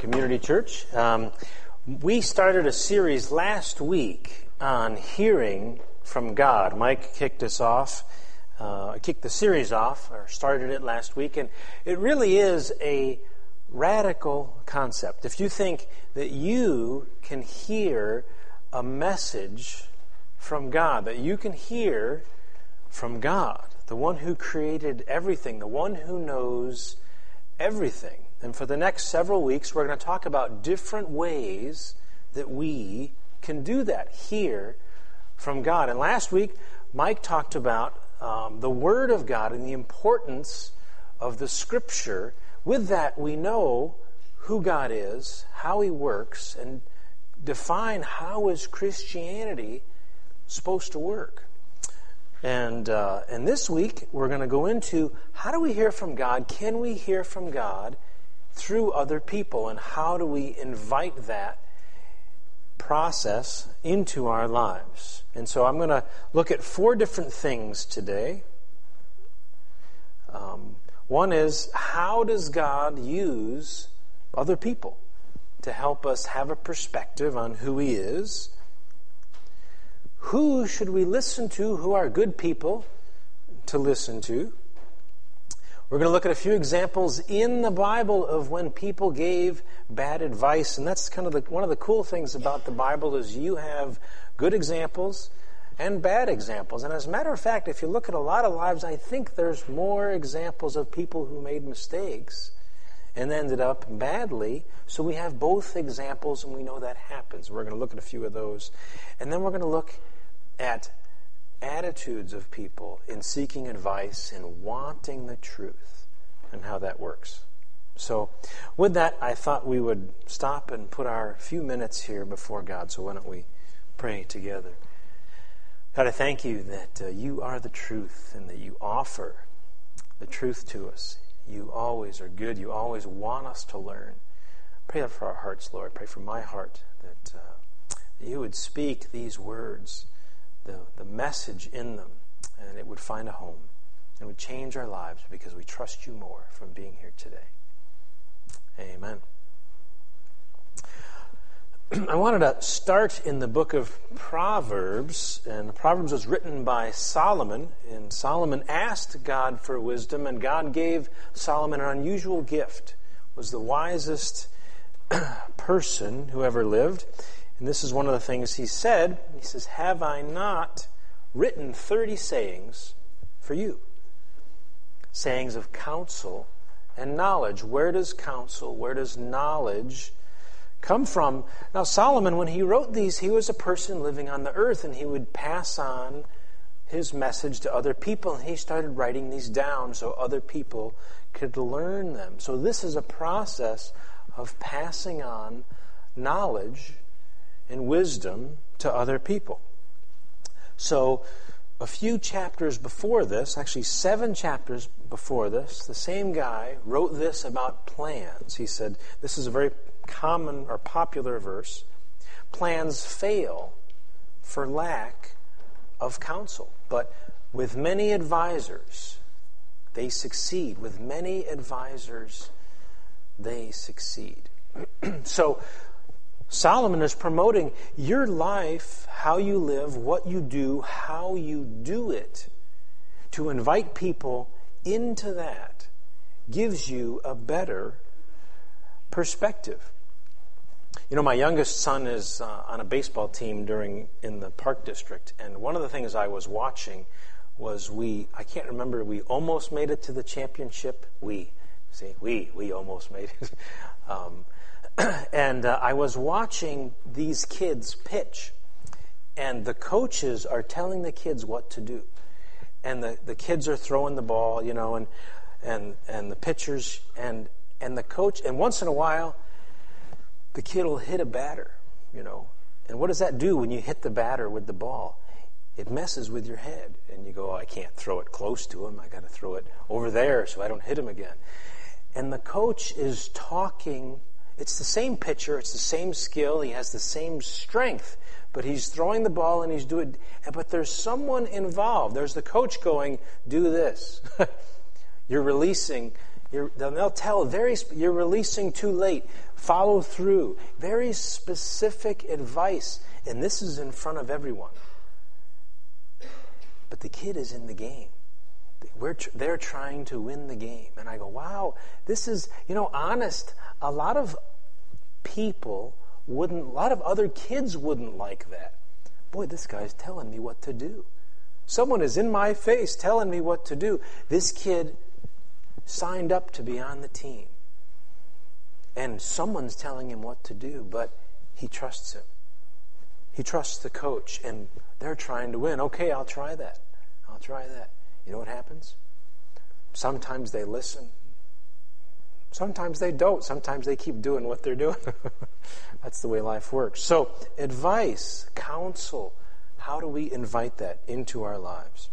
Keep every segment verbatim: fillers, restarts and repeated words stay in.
Community Church. Um, we started a series last week on hearing from God. Mike kicked us off, uh, kicked the series off, or started it last week, and it really is a radical concept. If you think that you can hear a message from God, that you can hear from God, the one who created everything, the one who knows everything. And for the next several weeks, we're going to talk about different ways that we can do that, hear from God. And last week, Mike talked about um, the Word of God and the importance of the Scripture. With that, we know who God is, how He works, and define how is Christianity supposed to work. And uh, and this week, we're going to go into how do we hear from God? Can we hear from God through other people? And how do we invite that process into our lives? And so I'm going to look at four different things today. Um, one is, how does God use other people to help us have a perspective on who He is? Who should we listen to? Who are good people to listen to? We're going to look at a few examples in the Bible of when people gave bad advice. And that's kind of the, one of the cool things about the Bible is you have good examples and bad examples. And as a matter of fact, if you look at a lot of lives, I think there's more examples of people who made mistakes and ended up badly. So we have both examples, and we know that happens. We're going to look at a few of those. And then we're going to look at attitudes of people in seeking advice and wanting the truth and how that works. So with that, I thought we would stop and put our few minutes here before God. So why don't we pray together? God, I thank you that uh, you are the truth and that you offer the truth to us. You always are good. You always want us to learn. Pray that for our hearts, Lord. Pray for my heart that, uh, that you would speak these words, the, the message in them, and it would find a home and would change our lives because we trust you more from being here today. Amen. I wanted to start in the book of Proverbs, and Proverbs was written by Solomon, and Solomon asked God for wisdom, and God gave Solomon an unusual gift. Was the wisest person who ever lived. And this is one of the things he said. He says, "Have I not written thirty sayings for you?" Sayings of counsel and knowledge. Where does counsel, where does knowledge come from? Now, Solomon, when he wrote these, he was a person living on the earth, and he would pass on his message to other people, and he started writing these down so other people could learn them. So this is a process of passing on knowledge and wisdom to other people. So a few chapters before this, actually seven chapters before this, the same guy wrote this about plans. He said, this is a very common or popular verse, plans fail for lack of counsel, but with many advisors they succeed. With many advisors they succeed. So Solomon is promoting your life, how you live, what you do, how you do it, to invite people into that gives you a better perspective. You know, my youngest son is uh, on a baseball team during in the Park District, and one of the things I was watching was we, I can't remember, we almost made it to the championship. We, see, we, we almost made it. um, and uh, I was watching these kids pitch, and the coaches are telling the kids what to do. And the, the kids are throwing the ball, you know, and and and the pitchers, and and the coach, and once in a while, the kid will hit a batter, you know. And what does that do when you hit the batter with the ball? It messes with your head. And you go, oh, I can't throw it close to him. I got to throw it over there so I don't hit him again. And the coach is talking. It's the same pitcher. It's the same skill. He has the same strength. But he's throwing the ball and he's doing... But there's someone involved. There's the coach going, do this. You're releasing You're, they'll tell very, you're releasing too late. Follow through. Very specific advice. And this is in front of everyone. But the kid is in the game. We're tr- they're trying to win the game. And I go, wow, this is, you know, honest. A lot of people wouldn't, a lot of other kids wouldn't like that. Boy, this guy's telling me what to do. Someone is in my face telling me what to do. This kid signed up to be on the team. And someone's telling him what to do, but he trusts him. He trusts the coach, and they're trying to win. Okay, I'll try that. I'll try that. You know what happens? Sometimes they listen. Sometimes they don't. Sometimes they keep doing what they're doing. That's the way life works. So, advice, counsel, how do we invite that into our lives?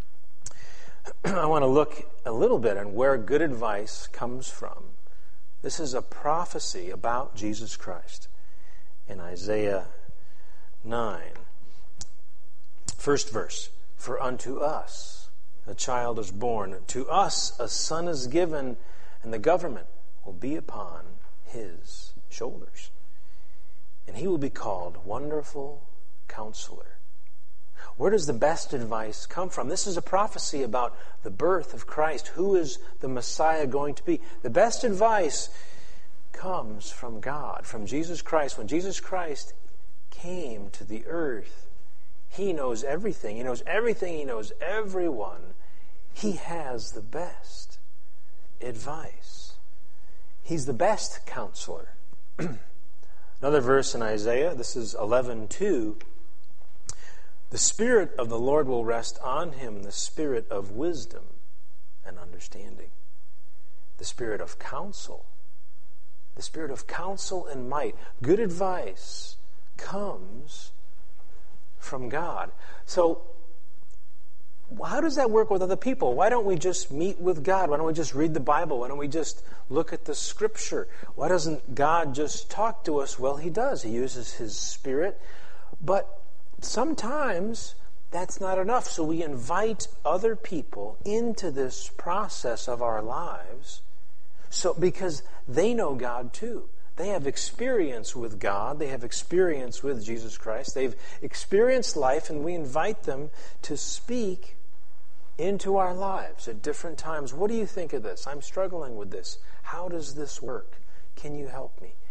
I want to look a little bit on where good advice comes from. This is a prophecy about Jesus Christ in Isaiah nine. First verse, for unto us a child is born, to us a son is given, and the government will be upon his shoulders. And he will be called Wonderful Counselor. Where does the best advice come from? This is a prophecy about the birth of Christ. Who is the Messiah going to be? The best advice comes from God, from Jesus Christ. When Jesus Christ came to the earth, He knows everything. He knows everything. He knows everyone. He has the best advice. He's the best counselor. Another verse in Isaiah, this is eleven two. The Spirit of the Lord will rest on him, the Spirit of wisdom and understanding, the Spirit of counsel, the Spirit of counsel and might. Good advice comes from God. So, how does that work with other people? Why don't we just meet with God? Why don't we just read the Bible? Why don't we just look at the Scripture? Why doesn't God just talk to us? Well, He does. He uses His Spirit. But sometimes that's not enough. So we invite other people into this process of our lives, so because they know God too. They have experience with God. They have experience with Jesus Christ. They've experienced life, and we invite them to speak into our lives at different times. What do you think of this? I'm struggling with this. How does this work? Can you help me?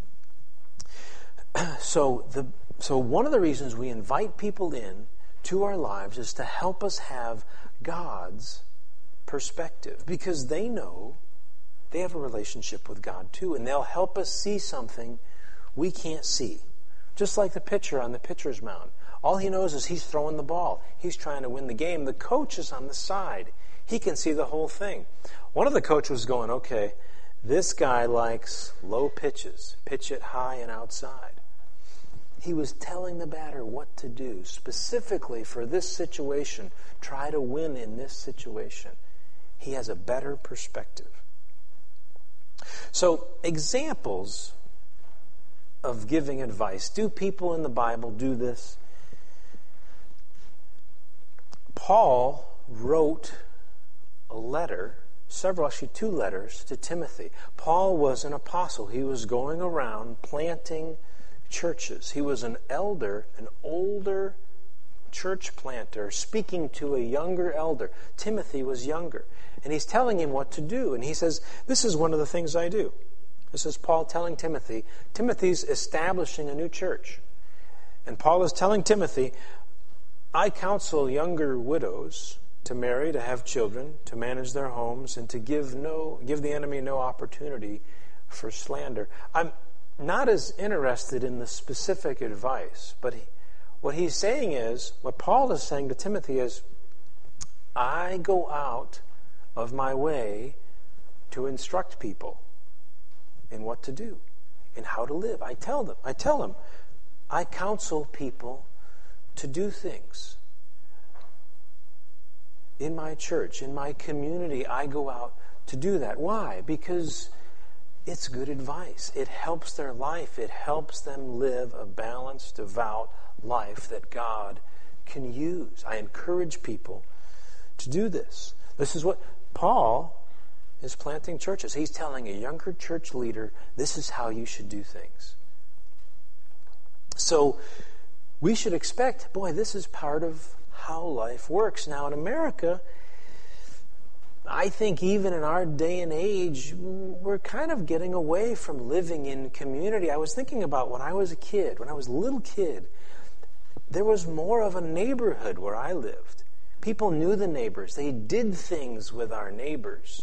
So the so one of the reasons we invite people in to our lives is to help us have God's perspective, because they know they have a relationship with God too, and they'll help us see something we can't see. Just like the pitcher on the pitcher's mound. All he knows is he's throwing the ball. He's trying to win the game. The coach is on the side. He can see the whole thing. One of the coaches was going, okay, this guy likes low pitches. Pitch it high and outside. He was telling the batter what to do specifically for this situation. Try to win in this situation. He has a better perspective. So, examples of giving advice. Do people in the Bible do this? Paul wrote a letter, several, actually two letters, to Timothy. Paul was an apostle. He was going around planting churches. He was an elder, an older church planter, speaking to a younger elder. Timothy was younger. And he's telling him what to do. And he says, this is one of the things I do. This is Paul telling Timothy. Timothy's establishing a new church. And Paul is telling Timothy, I counsel younger widows to marry, to have children, to manage their homes, and to give no give the enemy no opportunity for slander. I'm not as interested in the specific advice, but he, what he's saying is, what Paul is saying to Timothy is, I go out of my way to instruct people in what to do, in how to live. I tell them, I tell them, I counsel people to do things. In my church, in my community, I go out to do that. Why? Because it's good advice. It helps their life. It helps them live a balanced, devout life that God can use. I encourage people to do this. This is what Paul is planting churches. He's telling a younger church leader, this is how you should do things. So we should expect, boy, this is part of how life works. Now in America, I think even in our day and age, we're kind of getting away from living in community. I was thinking about when I was a kid, when I was a little kid, there was more of a neighborhood where I lived. People knew the neighbors. They did things with our neighbors.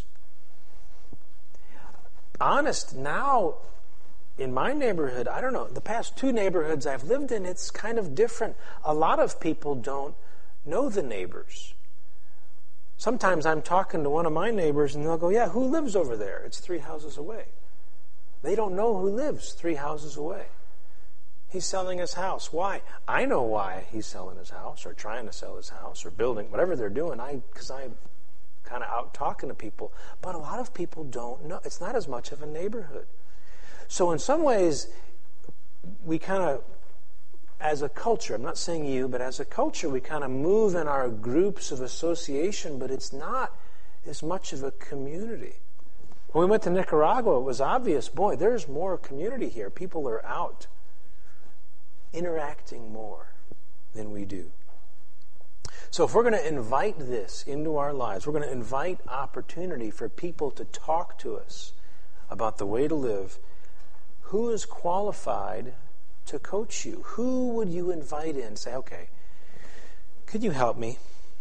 Honest, now, in my neighborhood, I don't know, the past two neighborhoods I've lived in, it's kind of different. A lot of people don't know the neighbors. Sometimes I'm talking to one of my neighbors and they'll go, yeah, who lives over there? It's three houses away. They don't know who lives three houses away. He's selling his house. Why? I know why he's selling his house or trying to sell his house or building, whatever they're doing, I because I'm kind of out talking to people. But a lot of people don't know. It's not as much of a neighborhood. So in some ways, we kind of, as a culture, I'm not saying you, but as a culture, we kind of move in our groups of association, but it's not as much of a community. When we went to Nicaragua, it was obvious, boy, there's more community here. People are out interacting more than we do. So if we're going to invite this into our lives, we're going to invite opportunity for people to talk to us about the way to live, who is qualified to coach you? Who would you invite in? Say, okay, could you help me?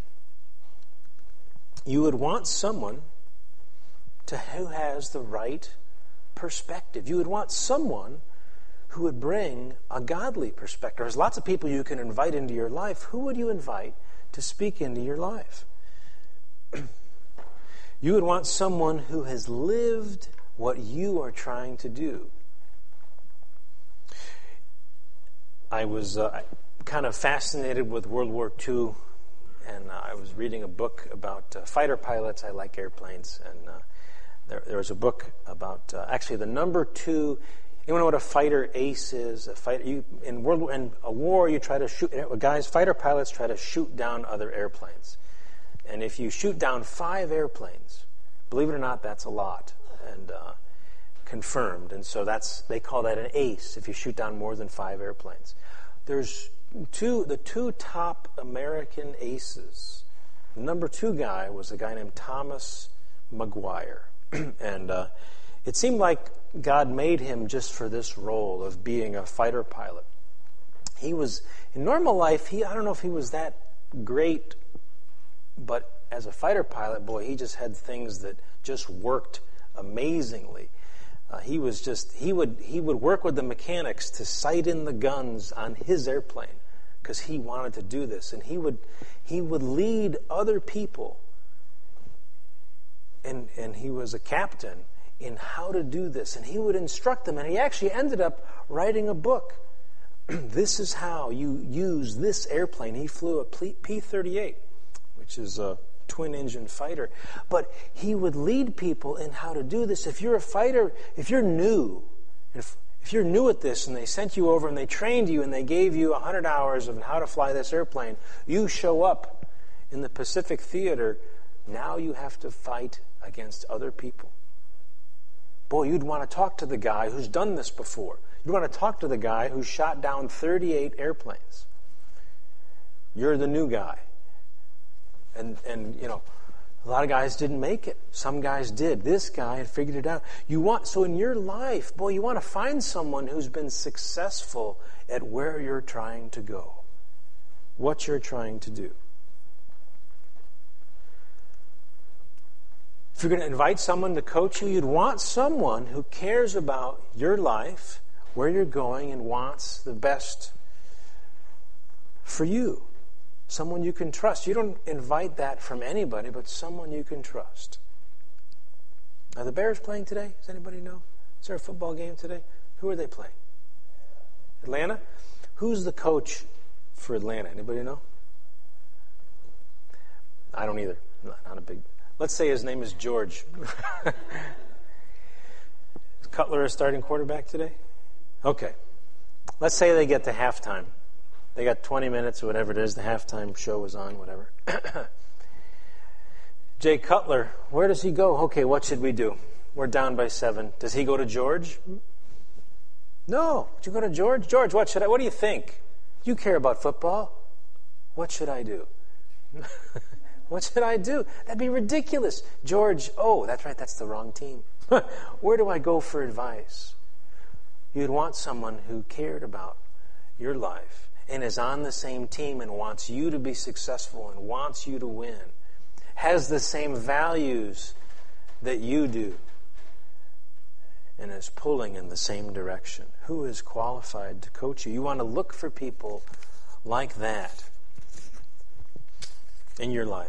You would want someone to who has the right perspective. You would want someone who would bring a godly perspective. There's lots of people you can invite into your life. Who would you invite to speak into your life? You would want someone who has lived what you are trying to do. I was uh, kind of fascinated with World War Two, and uh, I was reading a book about uh, fighter pilots. I like airplanes, and uh, there, there was a book about uh, actually the number two. You know what a fighter ace is? A fighter you, in world in a war, you try to shoot. Guys, fighter pilots try to shoot down other airplanes, and if you shoot down five airplanes, believe it or not, that's a lot, and uh, confirmed. And so that's they call that an ace if you shoot down more than five airplanes. There's two the two top American aces. The number two guy was a guy named Thomas Maguire, and uh, it seemed like God made him just for this role of being a fighter pilot. He was in normal life. He I don't know if he was that great, but as a fighter pilot, boy, he just had things that just worked amazingly. Uh, he was just he would he would work with the mechanics to sight in the guns on his airplane because he wanted to do this, and he would he would lead other people, and and he was a captain in how to do this, and he would instruct them, and he actually ended up writing a book. This is how you use this airplane. He flew a P thirty-eight, which is a twin-engine fighter. But he would lead people in how to do this. If you're a fighter, if you're new, if, if you're new at this and they sent you over and they trained you and they gave you one hundred hours of how to fly this airplane, you show up in the Pacific Theater, now you have to fight against other people. Boy, you'd want to talk to the guy who's done this before. You'd want to talk to the guy who shot down thirty-eight airplanes. You're the new guy. And, and you know, a lot of guys didn't make it. Some guys did. This guy had figured it out. You want, so in your life, boy, you want to find someone who's been successful at where you're trying to go, what you're trying to do. If you're going to invite someone to coach you, you'd want someone who cares about your life, where you're going, and wants the best for you. Someone you can trust. You don't invite that from anybody, but someone you can trust. Are the Bears playing today? Does anybody know? Is there a football game today? Who are they playing? Atlanta? Who's the coach for Atlanta? Anybody know? I don't either. Not a big... Let's say his name is George. Is Cutler a starting quarterback today? Okay. Let's say they get to halftime. They got twenty minutes or whatever it is. The halftime show is on, whatever. Jay Cutler, where does he go? Okay, what should we do? We're down by seven. Does he go to George? No. Would you go to George? George, what should I, what do you think? You care about football. What should I do? What should I do? That'd be ridiculous. George, oh, that's right, that's the wrong team. Where do I go for advice? You'd want someone who cared about your life and is on the same team and wants you to be successful and wants you to win, has the same values that you do, and is pulling in the same direction. Who is qualified to coach you? You want to look for people like that in your life.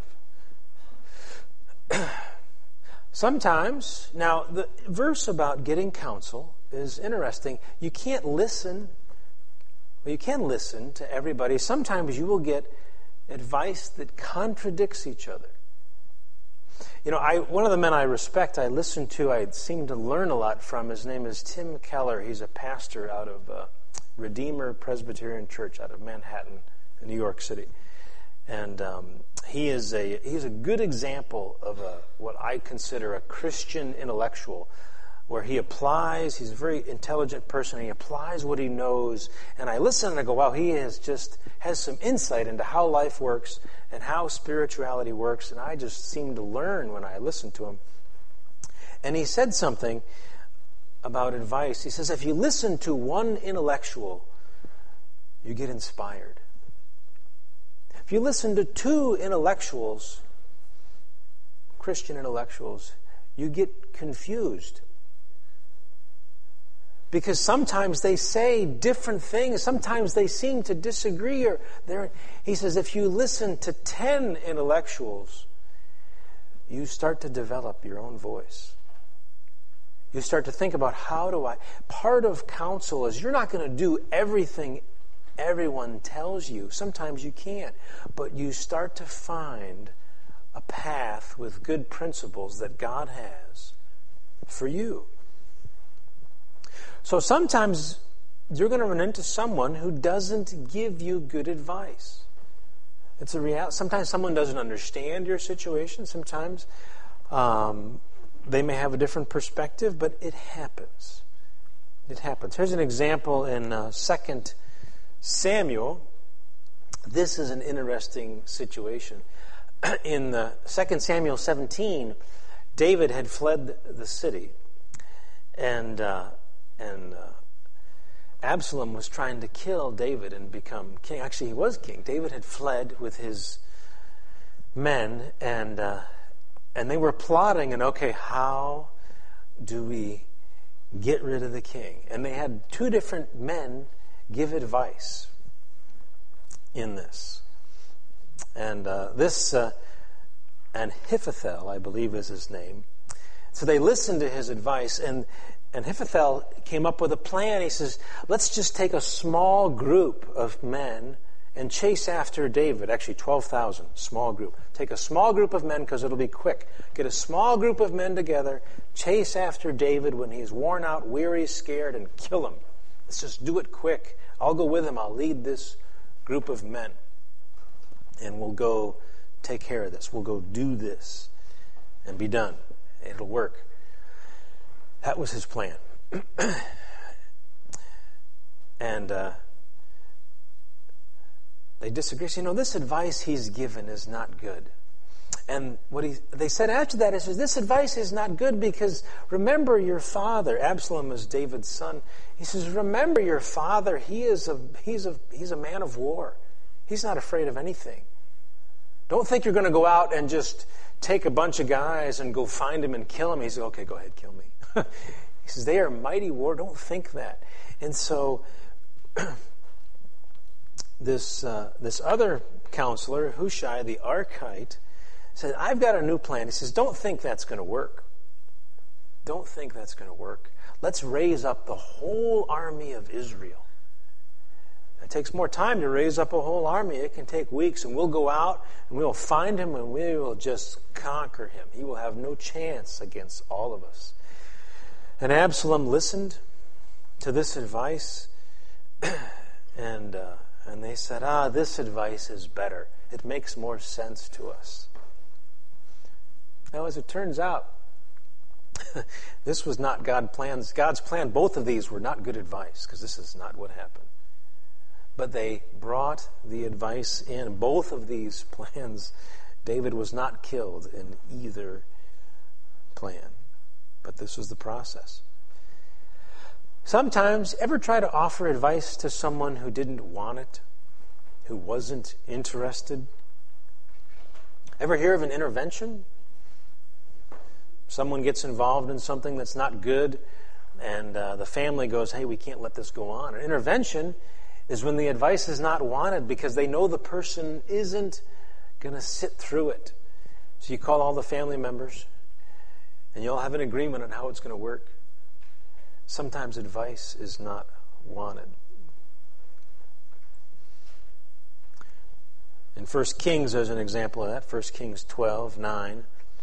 Sometimes, now the verse about getting counsel is interesting. You can't listen, well, you can listen to everybody. Sometimes you will get advice that contradicts each other. You know, I one of the men I respect, I listen to, I seem to learn a lot from, his name is Tim Keller. He's a pastor out of uh, Redeemer Presbyterian Church out of Manhattan, in New York City. And um, he is a he's a good example of a what I consider a Christian intellectual, where he applies, he's a very intelligent person, he applies what he knows, and I listen and I go, wow, he has just has some insight into how life works and how spirituality works, and I just seem to learn when I listen to him. And he said something about advice. He says, if you listen to one intellectual, you get inspired. If you listen to two intellectuals, Christian intellectuals, you get confused. Because sometimes they say different things. Sometimes they seem to disagree. Or they're, he says, if you listen to ten intellectuals, you start to develop your own voice. You start to think about, how do I... Part of counsel is you're not going to do everything everyone tells you. Sometimes you can't. But you start to find a path with good principles that God has for you. So sometimes you're going to run into someone who doesn't give you good advice. It's a reality. Sometimes someone doesn't understand your situation. Sometimes um, they may have a different perspective, but it happens. It happens. Here's an example in uh, Second Samuel. This is an interesting situation. In uh, Second Samuel seventeen, David had fled the city, and uh, and uh, Absalom was trying to kill David and become king. Actually, he was king. David had fled with his men, and uh, and they were plotting. And okay, how do we get rid of the king? And they had two different men give advice in this. And uh, this, uh, and Ahithophel, I believe is his name. So they listened to his advice, and, and Ahithophel came up with a plan. He says, let's just take a small group of men and chase after David. Actually, twelve thousand, small group. Take a small group of men because it'll be quick. Get a small group of men together, chase after David when he's worn out, weary, scared, and kill him. Let's just do it quick. I'll go with him. I'll lead this group of men. And we'll go take care of this. We'll go do this and be done. It'll work. That was his plan. and uh, they disagree. So, you know, this advice he's given is not good. And what he they said after that is, this advice is not good because remember your father. Absalom is David's son. He says, remember your father. He is a he's a he's a man of war. He's not afraid of anything. Don't think you're going to go out and just take a bunch of guys and go find him and kill him. He says, okay, go ahead, kill me. He says, they are mighty war. Don't think that. And so this uh, this other counselor, Hushai the Archite, said, I've got a new plan. He says, don't think that's going to work. Don't think that's going to work. Let's raise up the whole army of Israel. It takes more time to raise up a whole army. It can take weeks, and we'll go out, and we'll find him, and we will just conquer him. He will have no chance against all of us. And Absalom listened to this advice, and uh, and they said, ah, this advice is better. It makes more sense to us. Now, as it turns out, this was not God's plans. God's plan. Both of these were not good advice, because this is not what happened. But they brought the advice in. Both of these plans, David was not killed in either plan. But this was the process. Sometimes, ever try to offer advice to someone who didn't want it, who wasn't interested? Ever hear of an intervention? Someone gets involved in something that's not good, and uh, the family goes, hey, we can't let this go on. An intervention is when the advice is not wanted because they know the person isn't going to sit through it. So you call all the family members, and you all have an agreement on how it's going to work. Sometimes advice is not wanted. In First Kings, there's an example of that. First Kings twelve nine.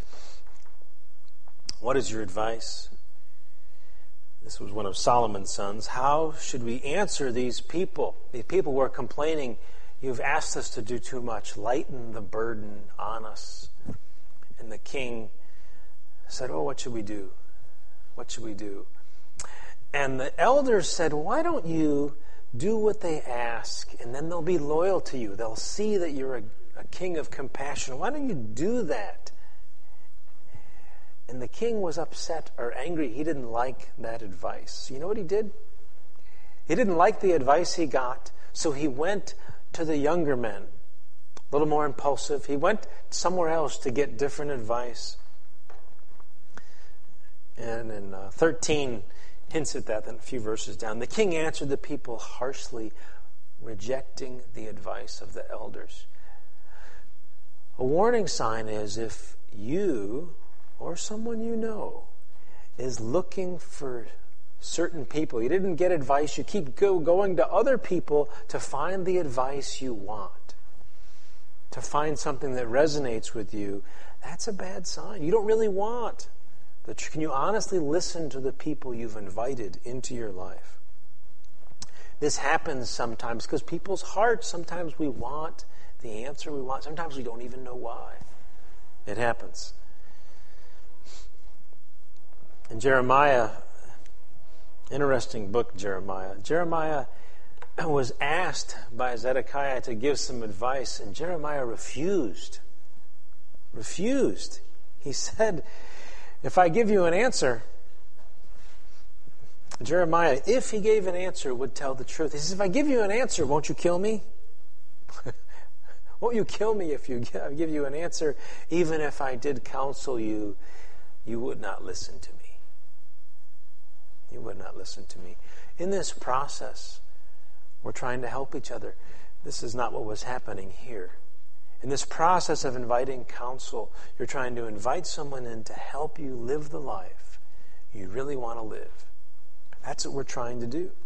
What is your advice? This was one of Solomon's sons. How should we answer these people? These people were complaining, you've asked us to do too much. Lighten the burden on us. And the king said, oh, what should we do? What should we do? And the elders said, why don't you do what they ask, and then they'll be loyal to you. They'll see that you're a, a king of compassion. Why don't you do that? And the king was upset or angry. He didn't like that advice. You know what he did? He didn't like the advice he got, so he went to the younger men, a little more impulsive. He went somewhere else to get different advice. And in uh, thirteen hints at that, then a few verses down. The king answered the people harshly, rejecting the advice of the elders. A warning sign is if you or someone you know is looking for certain people, you didn't get advice, you keep go, going to other people to find the advice you want, to find something that resonates with you, that's a bad sign. You don't really want. Can you honestly listen to the people you've invited into your life? This happens sometimes because people's hearts, sometimes we want the answer we want. Sometimes we don't even know why. It happens. In Jeremiah, interesting book, Jeremiah. Jeremiah was asked by Zedekiah to give some advice, and Jeremiah refused. Refused. He said, if I give you an answer, Jeremiah, if he gave an answer, would tell the truth. He says, if I give you an answer, won't you kill me? Won't you kill me if you give you an answer? Even if I did counsel you, you would not listen to me. You would not listen to me. In this process, we're trying to help each other. This is not what was happening here. In this process of inviting counsel, you're trying to invite someone in to help you live the life you really want to live. That's what we're trying to do.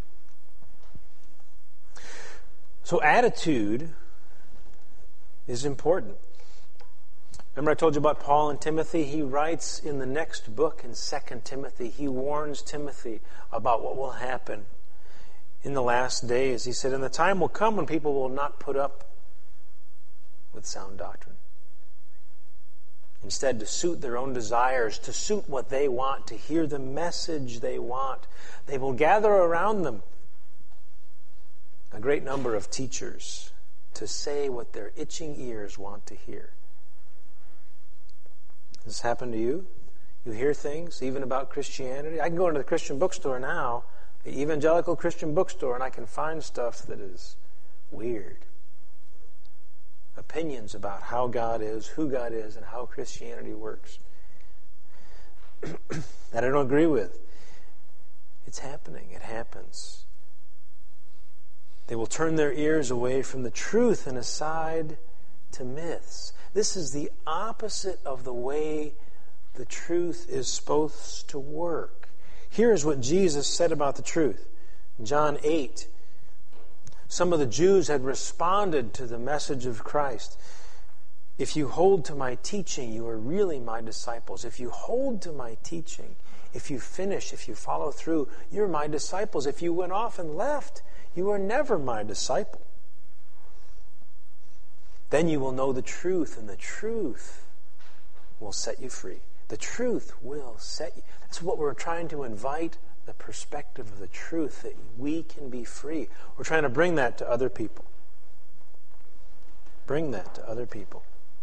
So attitude is important. Remember I told you about Paul and Timothy? He writes in the next book, in Second Timothy, he warns Timothy about what will happen in the last days. He said, and the time will come when people will not put up with sound doctrine. Instead, to suit their own desires, to suit what they want, to hear the message they want, they will gather around them a great number of teachers to say what their itching ears want to hear. Does this happen to you? You hear things, even about Christianity? I can go into the Christian bookstore now, the evangelical Christian bookstore, and I can find stuff that is weird. Opinions about how God is, who God is, and how Christianity works that I don't agree with. It's happening. It happens. They will turn their ears away from the truth and aside to myths. This is the opposite of the way the truth is supposed to work. Here is what Jesus said about the truth. In John eight, some of the Jews had responded to the message of Christ. If you hold to my teaching, you are really my disciples. If you hold to my teaching, if you finish, if you follow through, you're my disciples. If you went off and left, you are never my disciple. Then you will know the truth, and the truth will set you free. The truth will set you. That's what we're trying to invite, the perspective of the truth, that we can be free. We're trying to bring that to other people. Bring that to other people.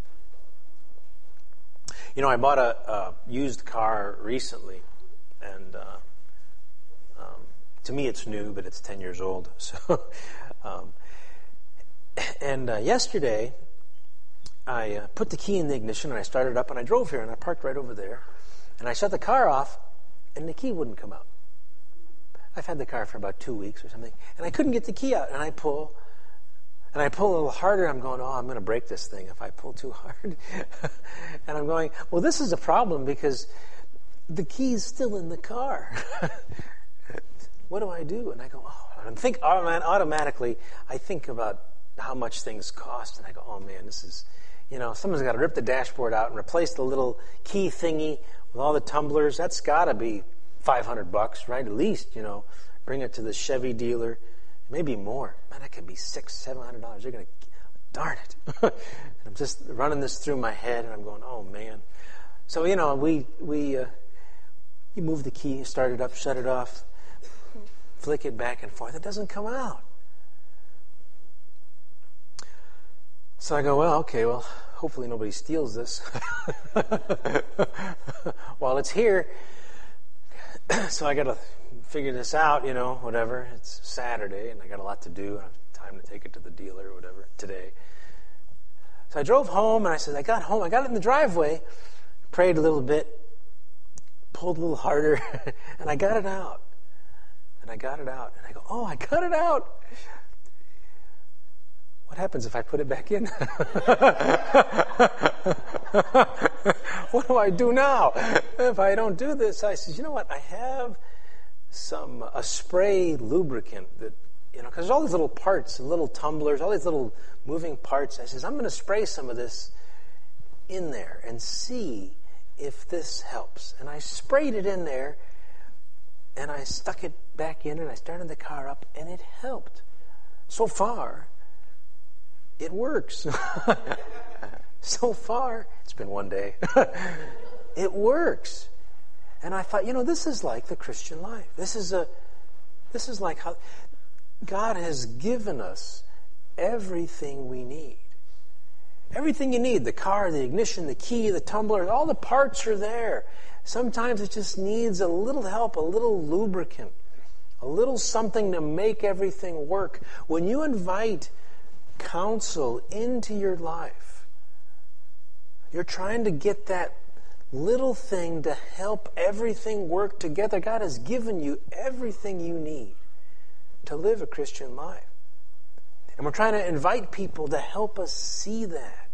You know, I bought a, a used car recently, and uh, um, to me it's new, but it's ten years old. So, um, and uh, yesterday, I uh, put the key in the ignition, and I started up, and I drove here, and I parked right over there, and I shut the car off, and the key wouldn't come out. I've had the car for about two weeks or something, and I couldn't get the key out, and I pull, and I pull a little harder. I'm going, oh, I'm going to break this thing if I pull too hard. And I'm going, well, this is a problem because the key's still in the car. What do I do? And I go, oh, and think automatically, I think about how much things cost, and I go, oh man, this is, you know, someone's got to rip the dashboard out and replace the little key thingy with all the tumblers. That's got to be five hundred bucks, right? At least, you know, bring it to the Chevy dealer. Maybe more. Man, that could be six, seven hundred dollars. They're going to, darn it. And I'm just running this through my head, and I'm going, oh man. So, you know, we, we, uh, you move the key, start it up, shut it off, flick it back and forth. It doesn't come out. So I go, well, okay, well, hopefully nobody steals this while it's here. So I got to figure this out, you know, whatever. It's Saturday, and I got a lot to do. I have time to take it to the dealer or whatever today. So I drove home, and I said, I got home. I got it in the driveway, prayed a little bit, pulled a little harder, and I got it out. And I got it out. And I go, oh, I got it out. What happens if I put it back in? What do I do now? If I don't do this, I says, you know what? I have some a spray lubricant that, you know, because there's all these little parts and little tumblers, all these little moving parts. I says, I'm going to spray some of this in there and see if this helps. And I sprayed it in there, and I stuck it back in, and I started the car up, and it helped. So far, it works. So far, it's been one day. It works. And I thought, you know, this is like the Christian life. This is a, this is like how God has given us everything we need. Everything you need, the car, the ignition, the key, the tumbler, all the parts are there. Sometimes it just needs a little help, a little lubricant, a little something to make everything work. When you invite counsel into your life, you're trying to get that little thing to help everything work together. God has given you everything you need to live a Christian life. And we're trying to invite people to help us see that.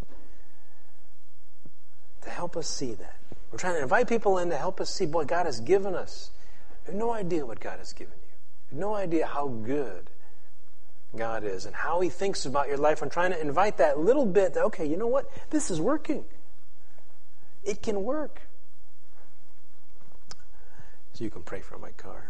To help us see that. We're trying to invite people in to help us see, boy, God has given us. You have no idea what God has given you. You have no idea how good God is and how He thinks about your life. I'm trying to invite that little bit that, okay, you know what? This is working. It can work. So you can pray for my car.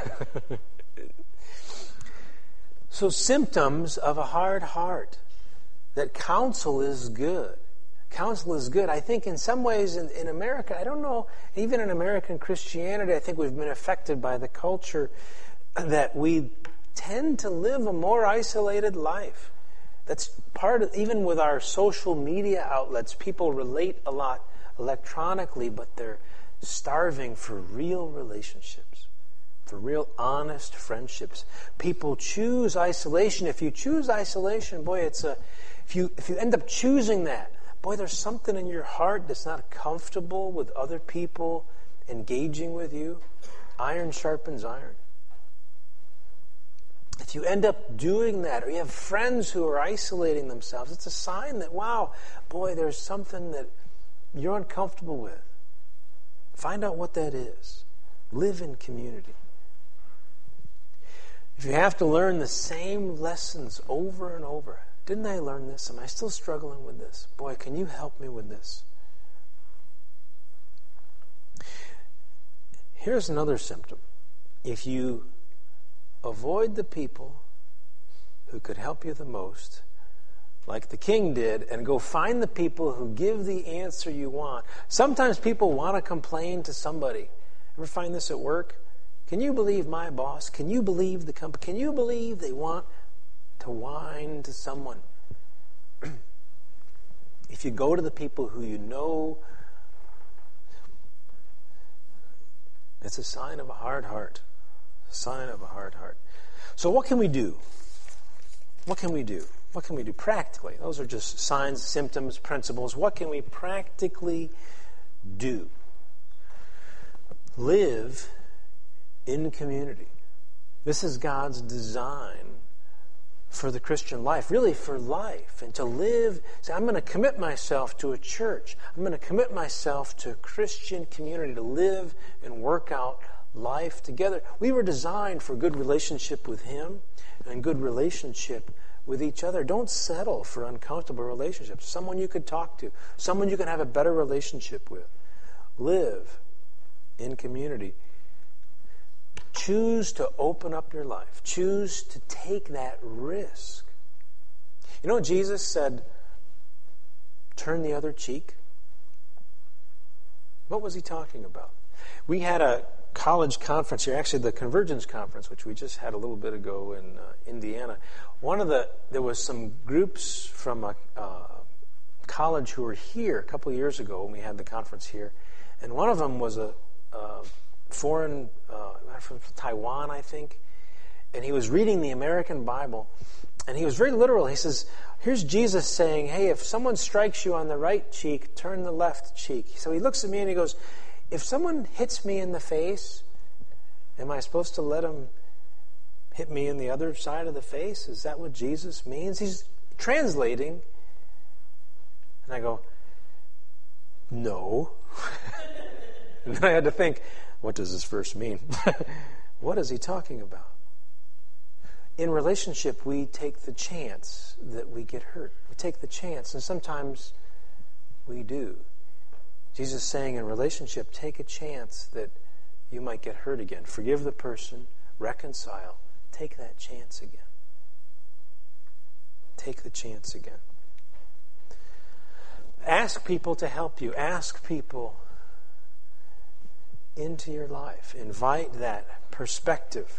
So symptoms of a hard heart. That counsel is good. Counsel is good. I think in some ways in, in America, I don't know, even in American Christianity, I think we've been affected by the culture that we tend to live a more isolated life. That's part of, even with our social media outlets, people relate a lot electronically, but they're starving for real relationships, for real honest friendships. People choose isolation. If you choose isolation, boy, it's a, if you, if you end up choosing that, boy, there's something in your heart that's not comfortable with other people engaging with you. Iron sharpens iron. If you end up doing that, or you have friends who are isolating themselves, it's a sign that, wow, boy, there's something that you're uncomfortable with. Find out what that is. Live in community. If you have to learn the same lessons over and over, didn't I learn this? Am I still struggling with this? Boy, can you help me with this? Here's another symptom. If you avoid the people who could help you the most, like the king did, and go find the people who give the answer you want. Sometimes people want to complain to somebody. Ever find this at work? Can you believe my boss? Can you believe the company? Can you believe they want to whine to someone? If you go to the people who you know, it's a sign of a hard heart. A sign of a hard heart. So what can we do? What can we do? What can we do practically? Those are just signs, symptoms, principles. What can we practically do? Live in community. This is God's design for the Christian life, really for life. And to live, say, I'm going to commit myself to a church. I'm going to commit myself to a Christian community to live and work out life together. We were designed for good relationship with Him and good relationship with each other. Don't settle for uncomfortable relationships. Someone you could talk to, someone you can have a better relationship with. Live in community. Choose to open up your life. Choose to take that risk. You know, Jesus said, turn the other cheek. What was He talking about? We had a college conference here, actually the Convergence Conference, which we just had a little bit ago in uh, Indiana. One of the, there was some groups from a uh, college who were here a couple of years ago when we had the conference here. And one of them was a uh, foreign, uh, from Taiwan, I think. And he was reading the American Bible. And he was very literal. He says, here's Jesus saying, hey, if someone strikes you on the right cheek, turn the left cheek. So he looks at me and he goes, if someone hits me in the face, am I supposed to let him hit me in the other side of the face? Is that what Jesus means? He's translating. And I go, no. And then I had to think, what does this verse mean? What is he talking about? In relationship, we take the chance that we get hurt. We take the chance, and sometimes we do. Jesus is saying in relationship, take a chance that you might get hurt again. Forgive the person, reconcile, take that chance again. Take the chance again. Ask people to help you. Ask people into your life. Invite that perspective.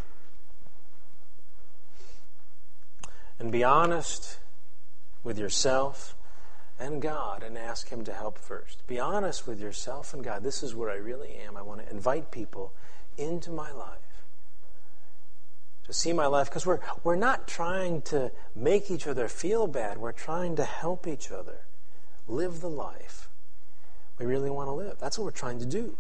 And be honest with yourself and God and ask Him to help first. Be honest with yourself and God. This is where I really am. I want to invite people into my life, to see my life, because we're, we're not trying to make each other feel bad. We're trying to help each other live the life we really want to live. That's what we're trying to do.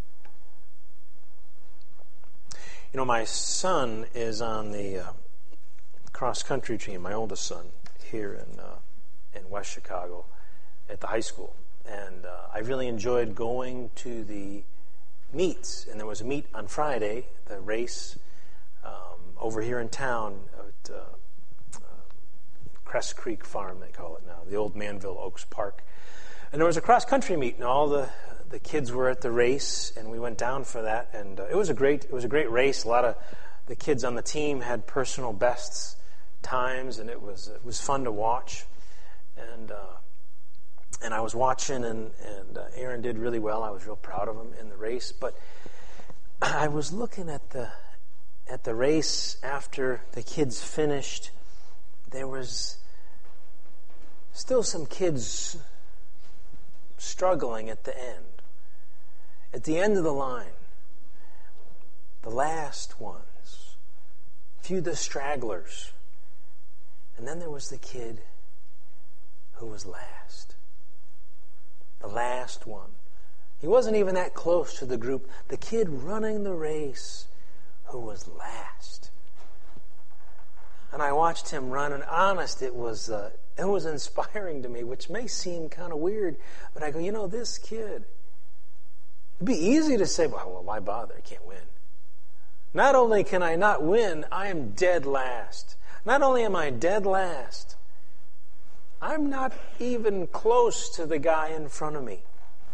You know, my son is on the uh, cross-country team, my oldest son, here in uh, in West Chicago at the high school. And uh, I really enjoyed going to the meets. And there was a meet on Friday, the race um, over here in town at uh, uh, Crest Creek Farm, they call it now, the old Manville Oaks Park. And there was a cross-country meet, and all the the kids were at the race, and we went down for that. And uh, it was a great it was a great race. A lot of the kids on the team had personal bests times, and it was it was fun to watch. And uh, and I was watching, and, and uh, Aaron did really well. I was real proud of him in the race. But I was looking at the at the race after the kids finished. There was still some kids struggling at the end. At the end of the line, the last ones, a few of the stragglers. And then there was the kid who was last. The last one. He wasn't even that close to the group. The kid running the race who was last. And I watched him run, and honest, it was uh, it was inspiring to me, which may seem kind of weird, but I go, you know, this kid, it'd be easy to say, well, well, why bother? I can't win. Not only can I not win, I am dead last. Not only am I dead last, I'm not even close to the guy in front of me.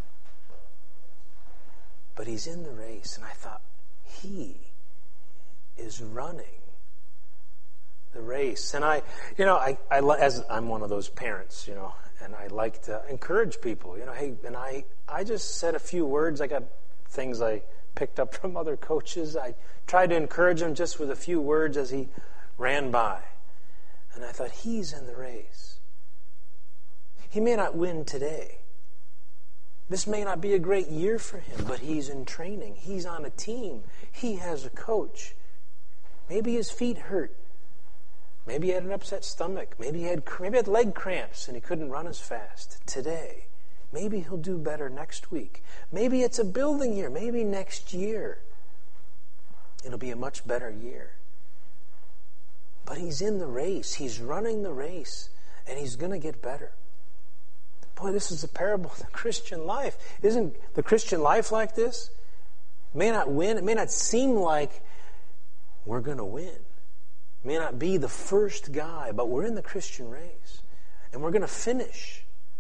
But he's in the race, and I thought, he is running the race. race. And I, you know, I, I, as I'm one of those parents, you know, and I like to encourage people, you know, hey, and I, I just said a few words. I got things I picked up from other coaches. I tried to encourage him just with a few words as he ran by. And I thought, he's in the race. He may not win today. This may not be a great year for him, but he's in training. He's on a team. He has a coach. Maybe his feet hurt. Maybe he had an upset stomach. Maybe he had maybe he had leg cramps and he couldn't run as fast today. Maybe he'll do better next week. Maybe it's a building year. Maybe next year it'll be a much better year. But he's in the race. He's running the race, and he's going to get better. Boy, this is the parable of the Christian life. Isn't the Christian life like this? It may not win. It may not seem like we're going to win. It may not be the first guy, but we're in the Christian race, and we're going to finish.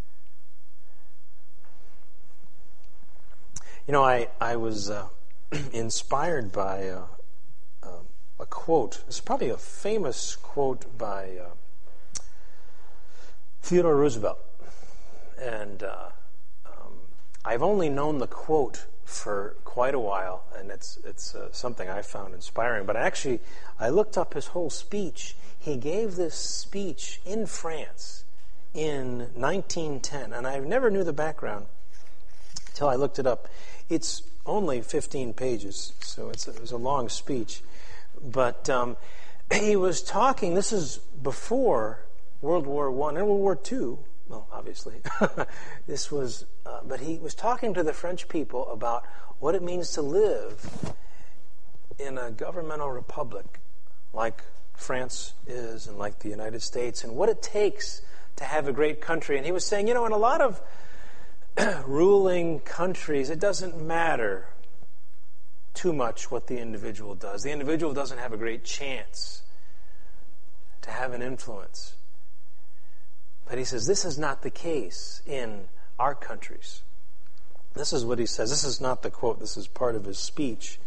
You know, I, I was uh, inspired by uh, uh, a quote. It's probably a famous quote by uh, Theodore Roosevelt. And uh, um, I've only known the quote for quite a while, and it's it's uh, something I found inspiring. But actually, I looked up his whole speech. He gave this speech in France in nineteen ten, and I never knew the background until I looked it up. It's only fifteen pages, so it's a, it was a long speech. But um, he was talking, this is before World War One and World War Two, well, obviously. This was, uh, but he was talking to the French people about what it means to live in a governmental republic like France is and like the United States, and what it takes to have a great country. And he was saying, you know, in a lot of ruling countries, it doesn't matter too much what the individual does. The individual doesn't have a great chance to have an influence. But he says, this is not the case in our countries. This is what he says. This is not the quote. This is part of his speech.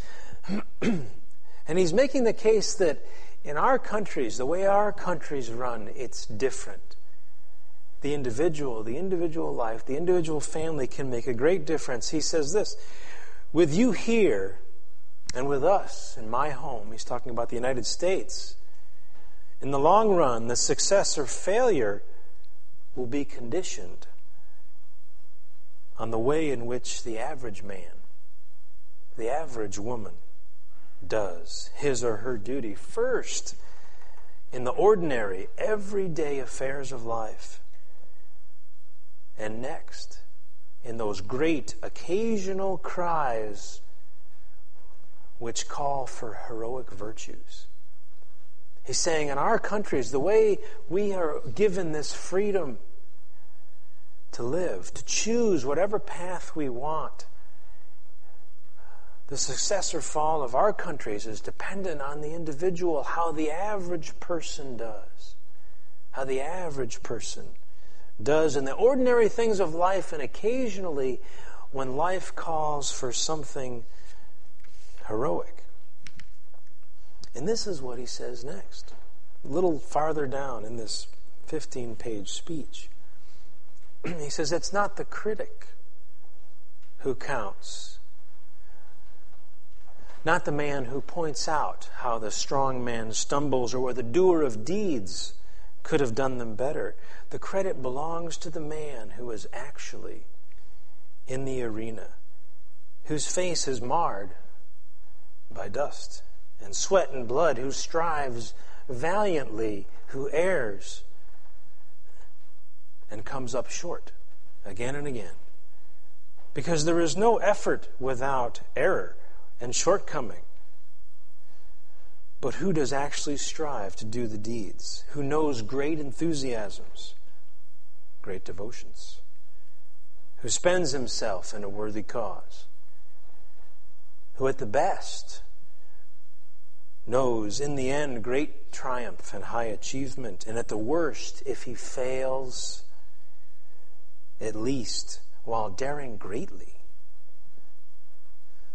And he's making the case that in our countries, the way our countries run, it's different. The individual, the individual life, the individual family can make a great difference. He says this, with you here and with us in my home, he's talking about the United States, in the long run, the success or failure will be conditioned on the way in which the average man, the average woman, does his or her duty first in the ordinary, everyday affairs of life, and next in those great occasional cries which call for heroic virtues. He's saying in our countries, the way we are given this freedom to live, to choose whatever path we want, the success or fall of our countries is dependent on the individual, how the average person does. How the average person does in the ordinary things of life, and occasionally when life calls for something heroic. And this is what he says next, a little farther down in this fifteen-page speech. He says, it's not the critic who counts, not the man who points out how the strong man stumbles or where the doer of deeds could have done them better. The credit belongs to the man who is actually in the arena, whose face is marred by dust and sweat and blood, who strives valiantly, who errs and comes up short again and again. Because there is no effort without error and shortcoming. But who does actually strive to do the deeds? Who knows great enthusiasms, great devotions? Who spends himself in a worthy cause? Who at the best knows in the end great triumph and high achievement, and at the worst, if he fails, at least while daring greatly,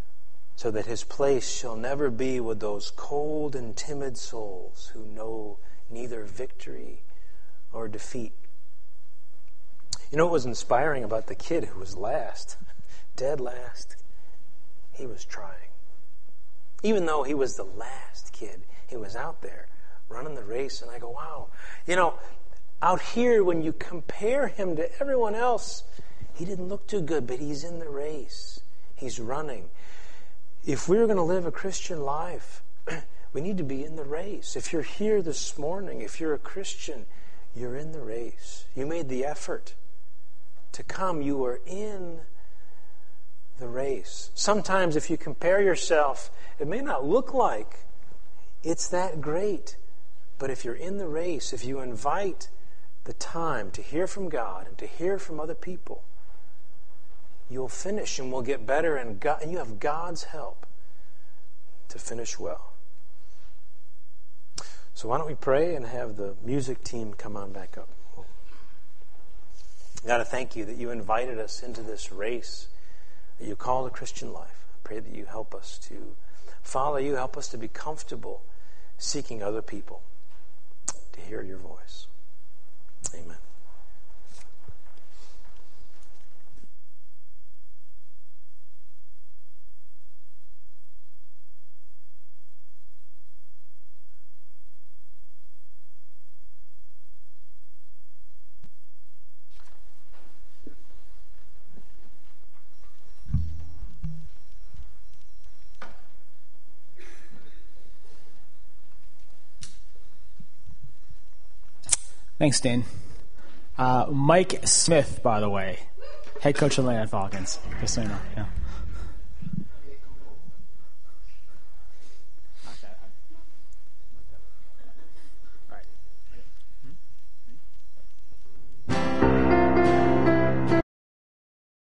so that his place shall never be with those cold and timid souls who know neither victory or defeat. You know what was inspiring about the kid who was last, dead last? He was trying. Even though he was the last kid, he was out there running the race, and I go, wow. You know, out here, when you compare him to everyone else, he didn't look too good, but he's in the race. He's running. If we're going to live a Christian life, we need to be in the race. If you're here this morning, if you're a Christian, you're in the race. You made the effort to come. You are in the race. Sometimes if you compare yourself, it may not look like it's that great. But if you're in the race, if you invite the time to hear from God and to hear from other people, you'll finish and will get better, and, God, and you have God's help to finish well. So why don't we pray and have the music team come on back up. God, I thank you that you invited us into this race that you call the Christian life. I pray that you help us to follow you, help us to be comfortable seeking other people to hear your voice. Amen. Thanks, Dane. Uh, Mike Smith, by the way, head coach of the Atlanta Falcons. Just so you know. Yeah.